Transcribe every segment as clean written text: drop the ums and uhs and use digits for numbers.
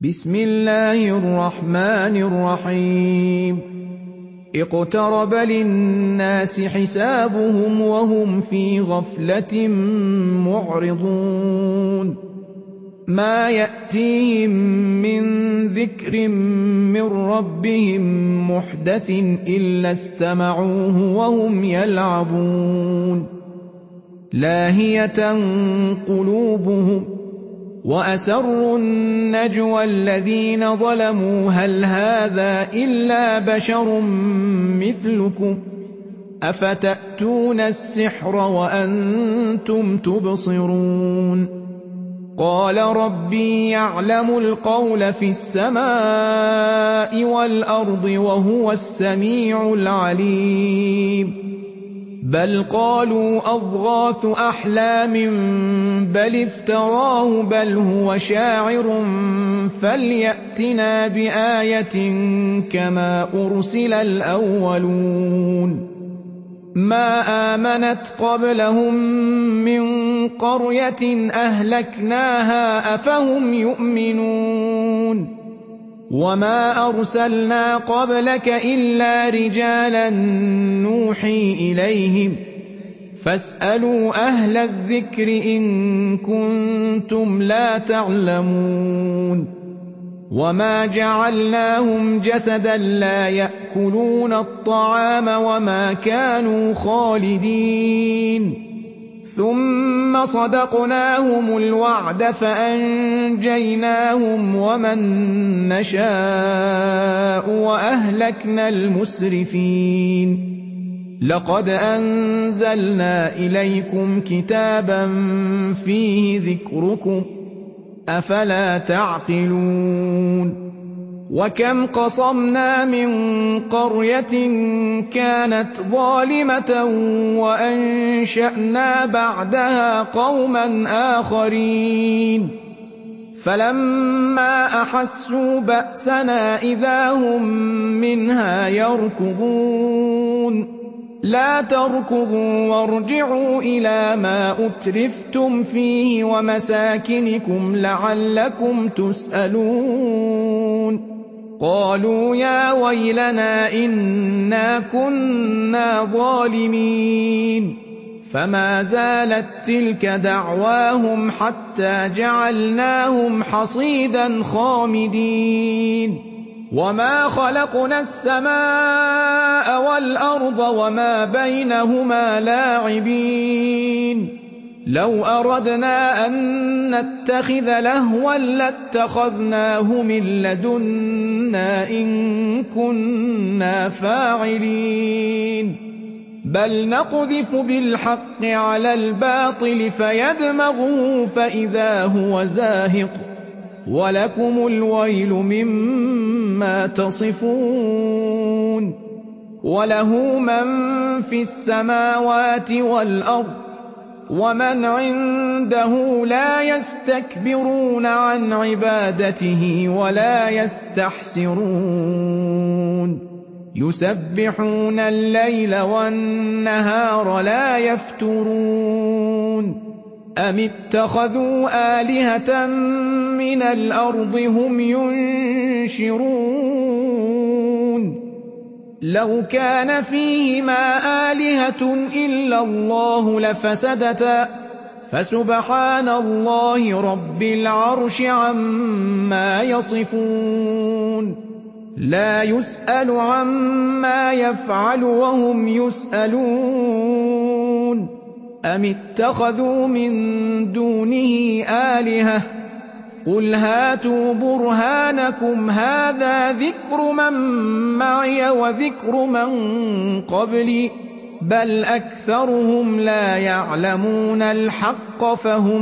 بسم الله الرحمن الرحيم اقترب للناس حسابهم وهم في غفلة معرضون ما يأتيهم من ذكر من ربهم محدث إلا استمعوه وهم يلعبون لاهية قلوبهم وأسروا النجوى الذين ظلموا هل هذا إلا بشر مثلكم أفتأتون السحر وأنتم تبصرون قال ربي يعلم القول في السماء والأرض وهو السميع العليم بل قالوا أضغاث أحلام بل افتراه بل هو شاعر فليأتنا بآية كما أرسل الأولون ما آمنت قبلهم من قرية أهلكناها أفهم يؤمنون وما أرسلنا قبلك إلا رجالا نوحي إليهم فاسألوا أهل الذكر إن كنتم لا تعلمون وما جعلناهم جسدا لا يأكلون الطعام وما كانوا خالدين ثم صدقناهم الوعد فأنجيناهم ومن نشاء وأهلكنا المسرفين لقد أنزلنا إليكم كتابا فيه ذكركم أفلا تعقلون وكم قصمنا من قرية كانت ظالمة وأنشأنا بعدها قوما آخرين فلما أحسوا بأسنا إذا هم منها يركضون لا تركضوا وارجعوا إلى ما أترفتم فيه ومساكنكم لعلكم تسألون قالوا يا ويلنا إنا كنا ظالمين فما زالت تلك دعواهم حتى جعلناهم حصيدا خامدين وما خلقنا السماء والأرض وما بينهما لاعبين لو أردنا أن نتخذ لهوا لاتخذناه من لدنا إن كنا فاعلين بل نقذف بالحق على الباطل فيدمغه فإذا هو زاهق ولكم الويل مما تصفون وله من في السماوات والأرض ومن عنده لا يستكبرون عن عبادته ولا يستحسرون يسبحون الليل والنهار لا يفترون أم اتخذوا آلهة من الأرض هم ينشرون لو كان فيهما آلهة إلا الله لفسدتا فسبحان الله رب العرش عما يصفون لا يسأل عما يفعل وهم يسألون أم اتخذوا من دونه آلهة قل هاتوا برهانكم هذا ذكر من معي وذكر من قبلي بل أكثرهم لا يعلمون الحق فهم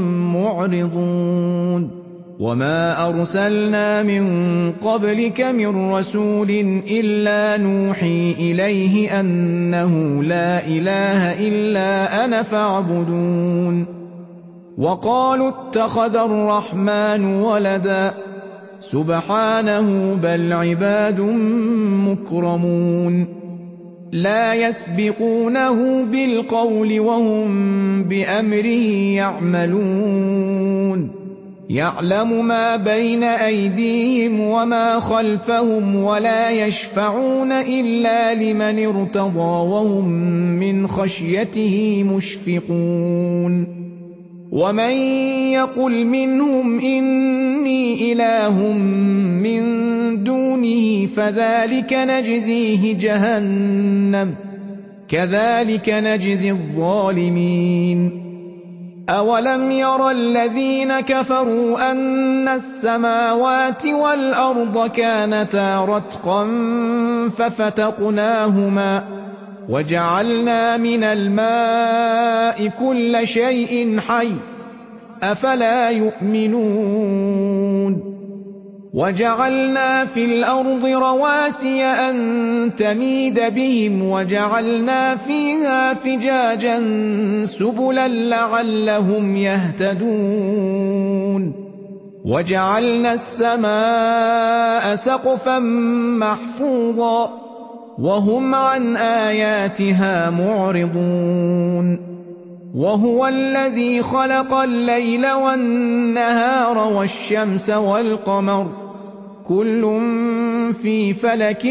معرضون وما أرسلنا من قبلك من رسول إلا نوحي إليه أنه لا إله إلا أنا فاعبدون وقالوا اتخذ الرحمن ولدا سبحانه بل عباد مكرمون لا يسبقونه بالقول وهم بأمره يعملون يَعْلَمُ مَا بَيْنَ أَيْدِيهِمْ وَمَا خَلْفَهُمْ وَلَا يَشْفَعُونَ إِلَّا لِمَنِ ارْتَضَىٰ وَهُم مِّنْ خَشْيَتِهِ مُشْفِقُونَ وَمَن يَقُلْ مِنْهُمْ إِنِّي إِلَٰهٌ مِّن دُونِهِ فَذَٰلِكَ نَجْزِيهِ جَهَنَّمَ ۚ كَذَٰلِكَ نَجْزِي الظَّالِمِينَ أَوَلَمْ يَرَ الَّذِينَ كَفَرُوا أَنَّ السَّمَاوَاتِ وَالْأَرْضَ كَانَتَا رَتْقًا فَفَتَقْنَاهُمَا وَجَعَلْنَا مِنَ الْمَاءِ كُلَّ شَيْءٍ حَيٍّ ۖ أَفَلَا يُؤْمِنُونَ وَجَعَلْنَا فِي الْأَرْضِ رَوَاسِيَ أَن تَمِيدَ بِهِمْ وَجَعَلْنَا فِيهَا فِجَاجًا سُبُلًا لَّعَلَّهُمْ يَهْتَدُونَ وَجَعَلْنَا السَّمَاءَ سَقْفًا مَّحْفُوظًا وَهُمْ عَنْ آيَاتِهَا مُعْرِضُونَ وَهُوَ الَّذِي خَلَقَ اللَّيْلَ وَالنَّهَارَ وَالشَّمْسَ وَالْقَمَرَ ۖ كُلٌّ فِي فَلَكٍ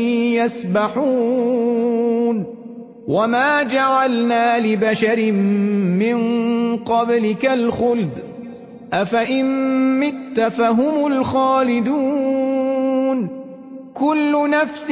يَسْبَحُونَ وَمَا جَعَلْنَا لِبَشَرٍ مِّن قَبْلِكَ الْخُلْدَ ۖ أَفَإِن مِّتَّ فَهُمُ الْخَالِدُونَ كُلُّ نَفْسٍ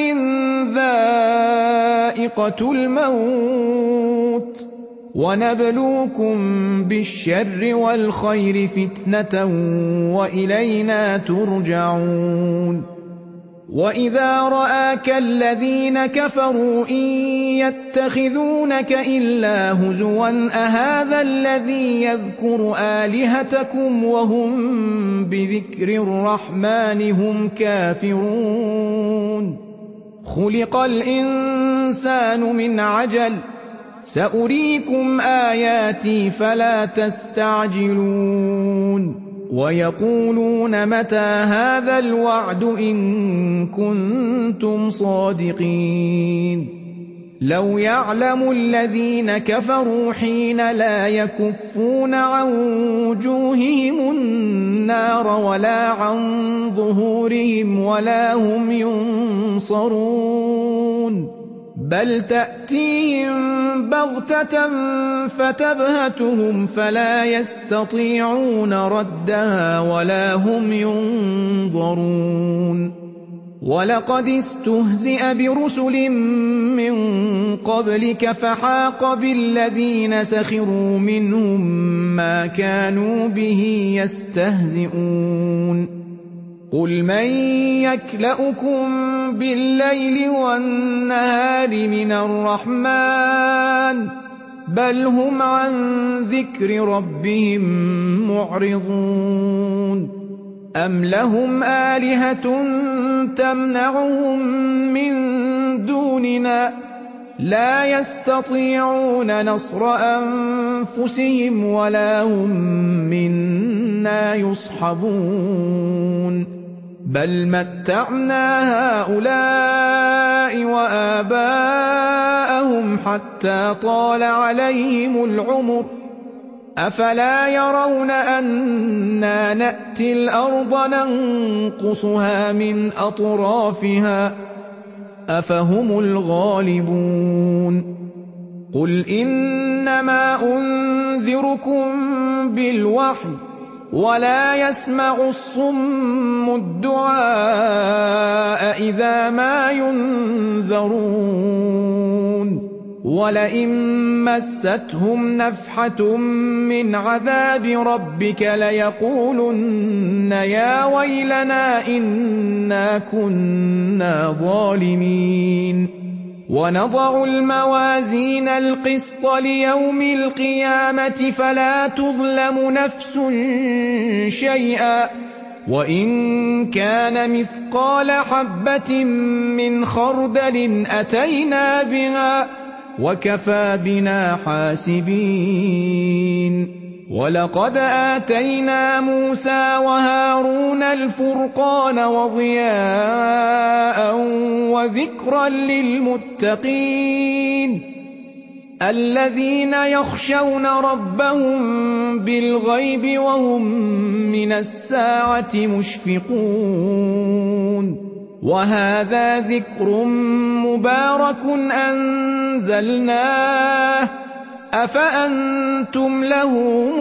ذَائِقَةُ الْمَوْتِ ۖ وَنَبْلُوكُم بِالشَّرِّ وَالْخَيْرِ فِتْنَةً وَإِلَيْنَا تُرْجَعُونَ وَإِذَا رَآكَ الَّذِينَ كَفَرُوا إِن يَتَّخِذُونَكَ إِلَّا هُزُوًا أَهَٰذَا الَّذِي يَذْكُرُ آلِهَتَكُمْ وَهُم بِذِكْرِ الرَّحْمَٰنِ هُمْ كَافِرُونَ خُلِقَ الْإِنسَانُ مِنْ عَجَلٍ ۚ سَأُرِيكُمْ آيَاتِي فَلَا تَسْتَعْجِلُونِ وَيَقُولُونَ مَتَىٰ هَٰذَا الْوَعْدُ إِن كُنتُمْ صَادِقِينَ لَوْ يَعْلَمُ الَّذِينَ كَفَرُوا حِينَ لَا يَكُفُّونَ عَن وُجُوهِهِمُ النَّارَ وَلَا عَن ظُهُورِهِمْ وَلَا هُمْ يُنصَرُونَ بَلْ تَأْتِيهِم بَغْتَةً فَتَبْهَتُهُمْ فَلَا يَسْتَطِيعُونَ رَدَّهَا وَلَا هُمْ يُنظَرُونَ وَلَقَدِ اسْتُهْزِئَ بِرُسُلٍ مِّن قَبْلِكَ فَحَاقَ بِالَّذِينَ سَخِرُوا مِنْهُم مَّا كَانُوا بِهِ يَسْتَهْزِئُونَ قُلْ مَن يَكْلَؤُكُم بِاللَّيْلِ وَالنَّهَارِ مِنَ الرَّحْمَٰنِ ۗ بَلْ هُمْ عَن ذِكْرِ رَبِّهِم مُّعْرِضُونَ أَمْ لَهُمْ آلِهَةٌ تَمْنَعُهُم مِّن دُونِنَا ۚ لَا يَسْتَطِيعُونَ نَصْرَ أَنفُسِهِمْ وَلَا هُم مِّنَّا يُصْحَبُونَ بَلْ مَتَّعْنَا هَٰؤُلَاءِ وَآبَاءَهُمْ حَتَّىٰ طَالَ عَلَيْهِمُ الْعُمُرُ ۗ أَفَلَا يَرَوْنَ أَنَّا نَأْتِي الْأَرْضَ نَنقُصُهَا مِنْ أَطْرَافِهَا ۚ أَفَهُمُ الْغَالِبُونَ قُلْ إِنَّمَا أُنذِرُكُم بِالْوَحْيِ ۚ وَلَا يَسْمَعُ الصُّمُّ الدُّعَاءَ إِذَا مَا يُنذَرُونَ وَلَئِن مَّسَّتْهُمْ نَفْحَةٌ مِّنْ عَذَابِ رَبِّكَ لَيَقُولُنَّ يَا وَيْلَنَا إِنَّا كُنَّا ظَالِمِينَ وَنَضَعُ الْمَوَازِينَ الْقِسْطَ لِيَوْمِ الْقِيَامَةِ فَلَا تُظْلَمُ نَفْسٌ شَيْئًا ۖ وَإِن كَانَ مِثْقَالَ حَبَّةٍ مِّنْ خَرْدَلٍ أَتَيْنَا بِهَا ۗ وَكَفَىٰ بِنَا حَاسِبِينَ وَلَقَدْ آتَيْنَا مُوسَىٰ وَهَارُونَ الْفُرْقَانَ وَضِيَاءً وَذِكْرًا لِّلْمُتَّقِينَ الذين يخشون ربهم بالغيب وهم من الساعة مشفقون وهذا ذكر مبارك أنزلناه أفأنتم له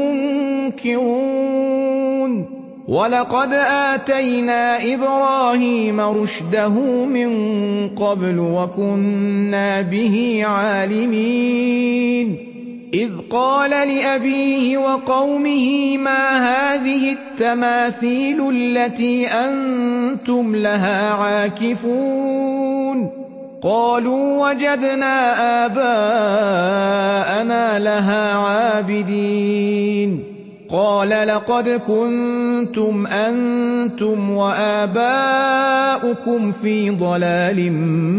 منكرون ولقد آتينا إبراهيم رشده من قبل وكنا به عالمين إذ قال لأبيه وقومه ما هذه التماثيل التي أنتم لها عاكفون قالوا وجدنا آباءنا لها عابدين قال لقد كنتم أنتم وآباؤكم في ضلال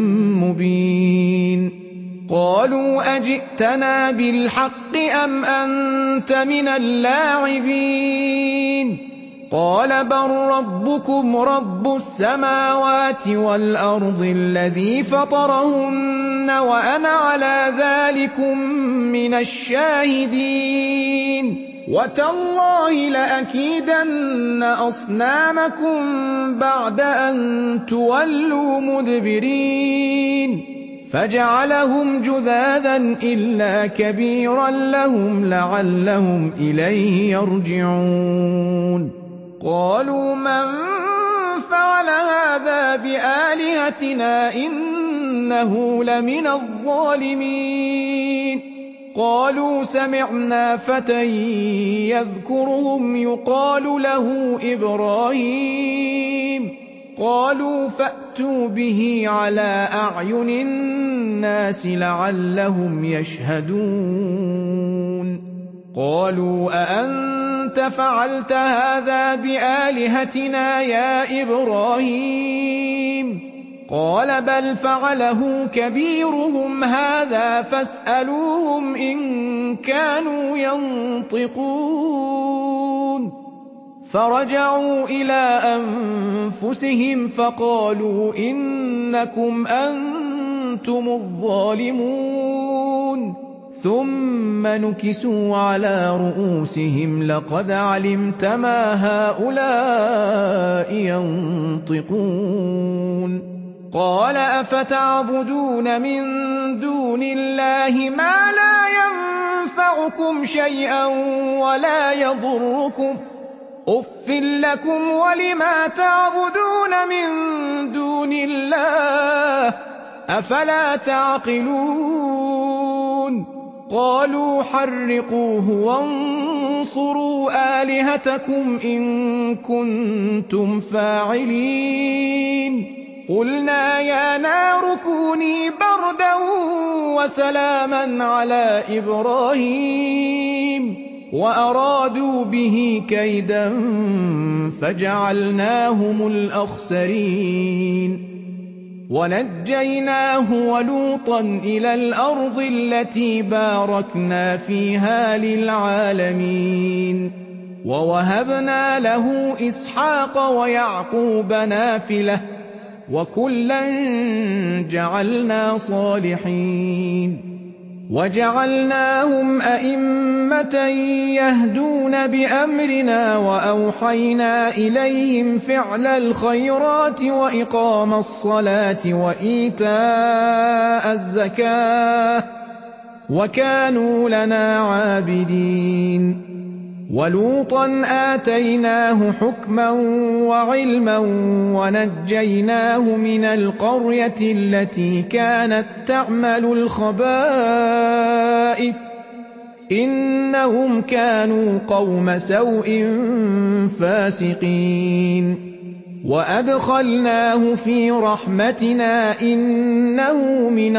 مبين قالوا أجئتنا بالحق أم أنت من اللاعبين قال بل ربكم رب السماوات والأرض الذي فطرهن وأنا على ذلكم من الشاهدين وتالله لأكيدن أصنامكم بعد أن تولوا مدبرين فجعلهم جذاذا إلا كبيرا لهم لعلهم إليه يرجعون قالوا من فعل هذا بآلهتنا إنه لمن الظالمين قالوا سمعنا فتى يذكرهم يقال له إبراهيم قالوا فأتوا به على أعين الناس لعلهم يشهدون قالوا أأنت فعلت هذا بآلهتنا يا إبراهيم قال بل فعله كبيرهم هذا فاسألوهم إن كانوا ينطقون فرجعوا إلى أنفسهم فقالوا إنكم أنتم الظالمون ثم نكسوا على رؤوسهم لقد علمت ما هؤلاء ينطقون قال أفتعبدون من دون الله ما لا ينفعكم شيئا ولا يضركم أف لكم ولما تعبدون من دون الله أفلا تعقلون قالوا حرقوه وانصروا آلهتكم إن كنتم فاعلين قلنا يا نار كوني بردا وسلاما على إبراهيم وأرادوا به كيدا فجعلناهم الأخسرين ونجيناه ولوطا إلى الأرض التي باركنا فيها للعالمين ووهبنا له إسحاق ويعقوب نافلة وكلا جعلنا صالحين وجعلناهم أئمة يهدون بأمرنا وأوحينا إليهم فعل الخيرات وإقام الصلاة وإيتاء الزكاة وكانوا لنا عابدين ولوطا آتيناه حكما وعلما ونجيناه من القرية التي كانت تعمل الخبائث إنهم كانوا قوم سوء فاسقين وأدخلناه في رحمتنا إنه من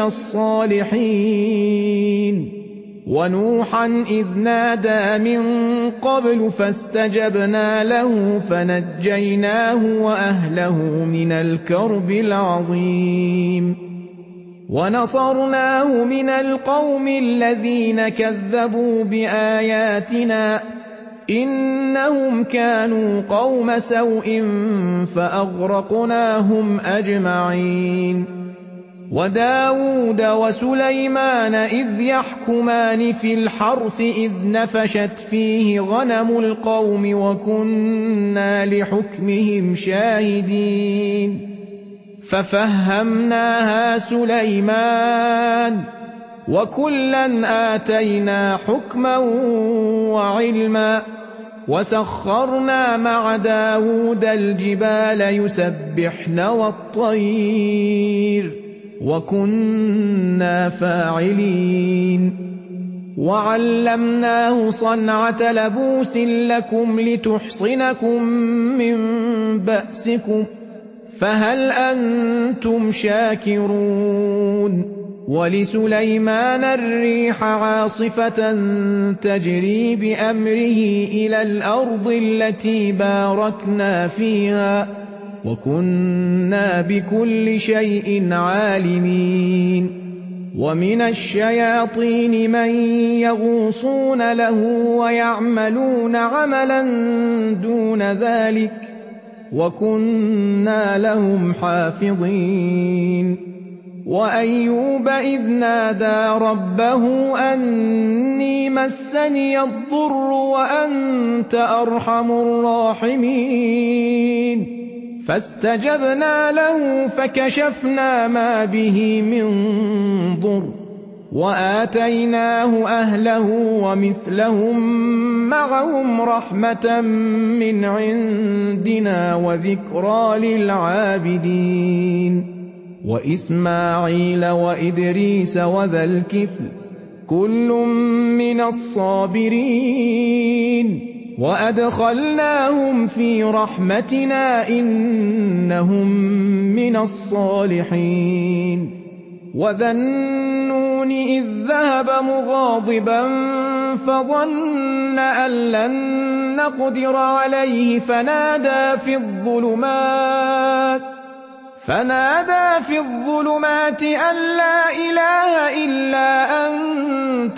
الصالحين ونوحا إذ نادى من قبل فاستجبنا له فنجيناه وأهله من الكرب العظيم ونصرناه من القوم الذين كذبوا بآياتنا إنهم كانوا قوم سوء فأغرقناهم أجمعين وَدَاوُودَ وَسُلَيْمَانَ إِذْ يَحْكُمَانِ فِي الْحَرْثِ إِذْ نَفَشَتْ فِيهِ غَنَمُ الْقَوْمِ وَكُنَّا لِحُكْمِهِمْ شَاهِدِينَ فَفَهَّمْنَاهَا سُلَيْمَانَ ۚ وَكُلًّا آتَيْنَا حُكْمًا وَعِلْمًا ۚ وَسَخَّرْنَا مَعَ دَاوُودَ الْجِبَالَ يُسَبِّحْنَ وَالطَّيْرَ ۚ وَكُنَّا فَاعِلِينَ وَعَلَّمْنَاهُ صَنْعَةَ لَبُوسٍ لَّكُمْ لِتُحْصِنَكُم مِّن بَأْسِكُمْ ۖ فَهَلْ أَنتُمْ شَاكِرُونَ وَلِسُلَيْمَانَ الرِّيحَ عَاصِفَةً تَجْرِي بِأَمْرِهِ إِلَى الْأَرْضِ الَّتِي بَارَكْنَا فِيهَا ۚ وَكُنَّا بِكُلِّ شَيْءٍ عَالِمِينَ وَمِنَ الشَّيَاطِينِ مَن يَغُوصُونَ لَهُ وَيَعْمَلُونَ عَمَلًا دُونَ ذَٰلِكَ ۖ وَكُنَّا لَهُمْ حَافِظِينَ وَأَيُّوبَ إِذْ نَادَىٰ رَبَّهُ أَنِّي مَسَّنِيَ الضُّرُّ وَأَنتَ أَرْحَمُ الرَّاحِمِينَ فَاسْتَجَبْنَا لَهُ فَكَشَفْنَا مَا بِهِ مِن ضُرٍّ وَآتَيْنَاهُ أَهْلَهُ وَمِثْلَهُم مَّعَهُمْ رَحْمَةً مِّنْ عِندِنَا وَذِكْرَىٰ لِلْعَابِدِينَ وَإِسْمَاعِيلَ وَإِدْرِيسَ وَذَا الْكِفْلِ كُلٌّ مِّنَ الصَّابِرِينَ وَأَدْخَلْنَاهُمْ فِي رَحْمَتِنَا ۖ إِنَّهُم مِّنَ الصَّالِحِينَ وَذَا النُّونِ إِذ ذَّهَبَ مُغَاضِبًا فَظَنَّ أَن لَّن نَّقْدِرَ عَلَيْهِ فَنَادَىٰ فِي الظُّلُمَاتِ أَن لَّا إِلَٰهَ إِلَّا أَنتَ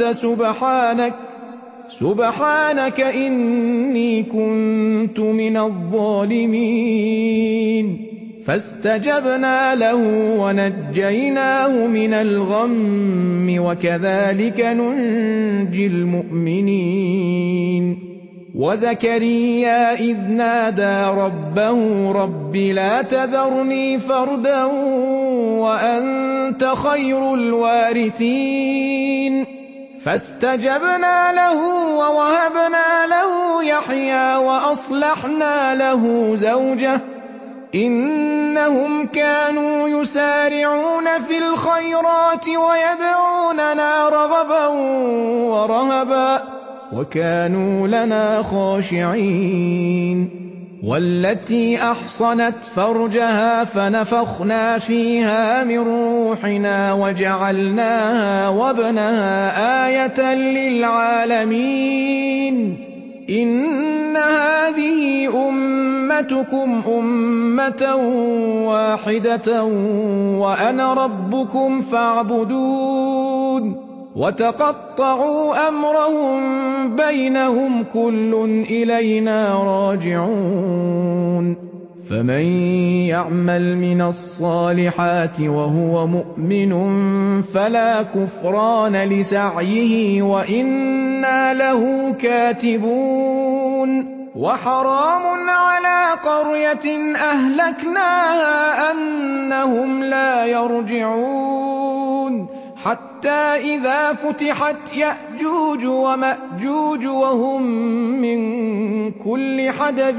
سُبْحَانَكَ إِنِّي كُنتُ مِنَ الظَّالِمِينَ فَاسْتَجَبْنَا لَهُ وَنَجَّيْنَاهُ مِنَ الْغَمِّ ۚ وَكَذَٰلِكَ نُنجِي الْمُؤْمِنِينَ وَزَكَرِيَّا إِذْ نَادَىٰ رَبَّهُ رَبِّ لَا تَذَرْنِي فَرْدًا وَأَنتَ خَيْرُ الْوَارِثِينَ فَاسْتَجَبْنَا لَهُ وَوَهَبْنَا لَهُ يَحْيَىٰ وَأَصْلَحْنَا لَهُ زَوْجَهُ ۚ إِنَّهُمْ كَانُوا يُسَارِعُونَ فِي الْخَيْرَاتِ وَيَدْعُونَنَا رَغَبًا وَرَهَبًا ۖ وَكَانُوا لَنَا خَاشِعِينَ وَالَّتِي أَحْصَنَتْ فَرْجَهَا فَنَفَخْنَا فِيهَا مِن رُّوحِنَا وَجَعَلْنَاهَا وَابْنَهَا آيَةً لِّلْعَالَمِينَ إِنَّ هَٰذِهِ أُمَّتُكُمْ أُمَّةً وَاحِدَةً وَأَنَا رَبُّكُمْ فَاعْبُدُونِ وَتَقَطَّعُوا أَمْرَهُم بَيْنَهُمْ ۖ كُلٌّ إِلَيْنَا رَاجِعُونَ فَمَن يَعْمَلْ مِنَ الصَّالِحَاتِ وَهُوَ مُؤْمِنٌ فَلَا كُفْرَانَ لِسَعْيِهِ وَإِنَّا لَهُ كَاتِبُونَ وَحَرَامٌ عَلَىٰ قَرْيَةٍ أَهْلَكْنَاهَا أَنَّهُمْ لَا يَرْجِعُونَ حَتَّىٰ إِذَا فُتِحَتْ يَأْجُوجُ وَمَأْجُوجُ وَهُم مِّن كُلِّ حَدَبٍ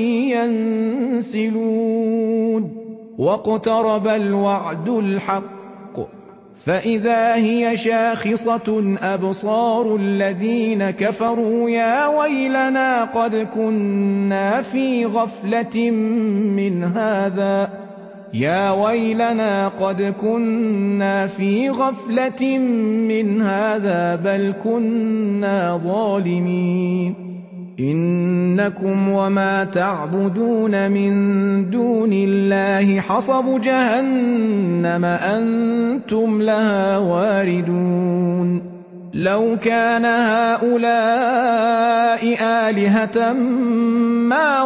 يَنسِلُونَ وَاقْتَرَبَ الْوَعْدُ الْحَقُّ فَإِذَا هِيَ شَاخِصَةٌ أَبْصَارُ الَّذِينَ كَفَرُوا يَا وَيْلَنَا قَدْ كُنَّا فِي غَفْلَةٍ مِّنْ هَٰذَا بَلْ كُنَّا ظَالِمِينَ إِنَّكُمْ وَمَا تَعْبُدُونَ مِن دُونِ اللَّهِ حَصَبُ جَهَنَّمَ أَنتُمْ لَهَا وَارِدُونَ لَوْ كَانَ هَٰؤُلَاءِ آلِهَةً مَّا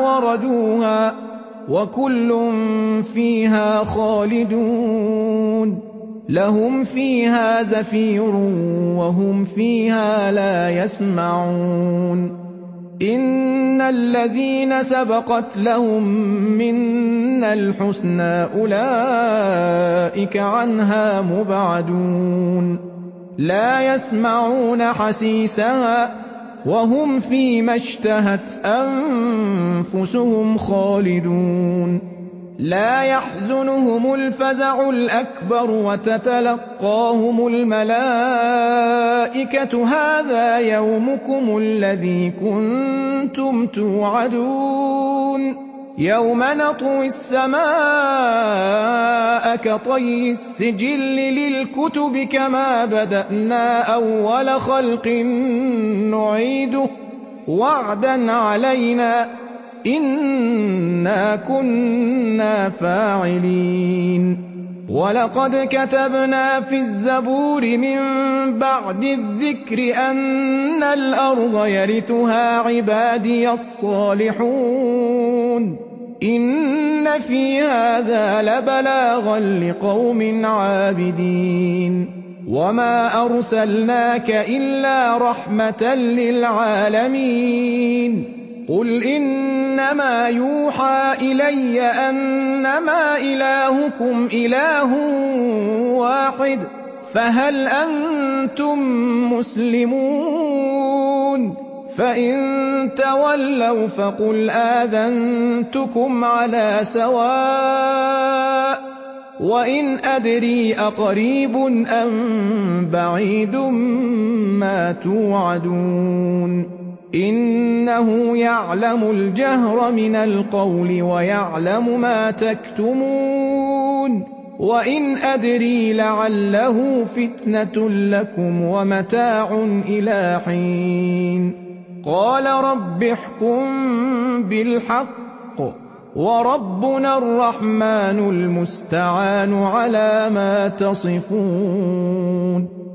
وَرَدُوهَا ۖ وَكُلٌّ فِيهَا خَالِدُونَ لهم فيها زفير وهم فيها لا يسمعون إن الذين سبقت لهم منا الحسنى أولئك عنها مبعدون لا يسمعون حسيسها وهم فيما اشتهت أنفسهم خالدون لا يحزنهم الفزع الأكبر وتتلقاهم الملائكة هذا يومكم الذي كنتم توعدون يوم نطوي السماء كطي السجل للكتب كما بدأنا أول خلق نعيده وعدا علينا إنا كنا فاعلين ولقد كتبنا في الزبور من بعد الذكر أن الأرض يرثها عبادي الصالحون إن في هذا لبلاغا لقوم عابدين وما أرسلناك إلا رحمة للعالمين قل إنما يوحى إلي أنما إلهكم إله واحد فهل أنتم مسلمون فإن تولوا فقل آذنتكم على سواء وإن أدري أقريب أم بعيد ما توعدون إنه يعلم الجهر من القول ويعلم ما تكتمون وإن أدري لعله فتنة لكم ومتاع إلى حين قال رب احكم بالحق وربنا الرحمن المستعان على ما تصفون